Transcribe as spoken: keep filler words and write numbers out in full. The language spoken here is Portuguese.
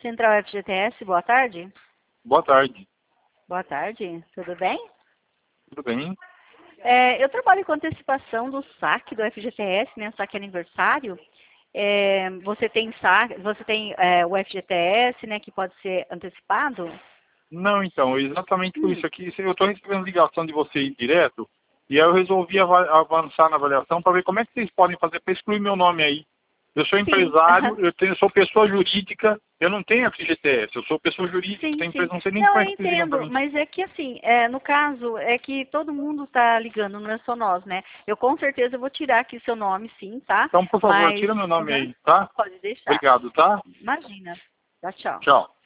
Central F G T S, boa tarde. Boa tarde. Boa tarde, tudo bem? Tudo bem? É, eu trabalho com antecipação do saque do F G T S, né, saque aniversário. É, você tem, saque, você tem é, o F G T S, né, que pode ser antecipado? Não, então, exatamente por Hum. isso aqui. Eu estou recebendo ligação de vocês direto, e aí eu resolvi ava- avançar na avaliação para ver como é que vocês podem fazer para excluir meu nome aí. Eu sou Sim. empresário, eu, tenho, eu sou pessoa jurídica, eu não tenho F G T S, eu sou pessoa jurídica, Sim, tenho sim. empresa, não sei nem Não, como eu é que vocês ligam para entendo, mim. mas é que assim, é, no caso, é que todo mundo está ligando, não é só nós, né? Eu com certeza vou tirar aqui seu nome, sim, tá? Então, por favor, Mas, tira meu nome uhum, aí, tá? pode deixar. Obrigado, tá? Imagina. Tchau, tchau. Tchau.